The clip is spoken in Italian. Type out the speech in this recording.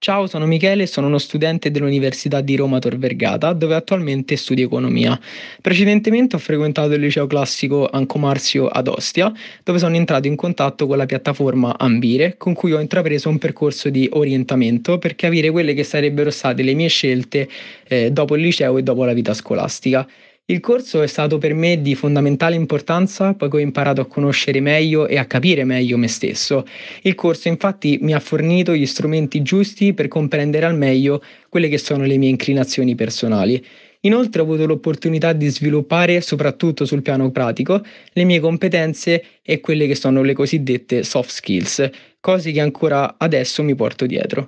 Ciao, sono Michele e sono uno studente dell'Università di Roma Tor Vergata, dove attualmente studio economia. Precedentemente ho frequentato il liceo classico Anco Marzio ad Ostia, dove sono entrato in contatto con la piattaforma Ambire, con cui ho intrapreso un percorso di orientamento per capire quelle che sarebbero state le mie scelte dopo il liceo e dopo la vita scolastica. Il corso è stato per me di fondamentale importanza, poiché ho imparato a conoscere meglio e a capire meglio me stesso. Il corso infatti mi ha fornito gli strumenti giusti per comprendere al meglio quelle che sono le mie inclinazioni personali. Inoltre ho avuto l'opportunità di sviluppare, soprattutto sul piano pratico, le mie competenze e quelle che sono le cosiddette soft skills, cose che ancora adesso mi porto dietro.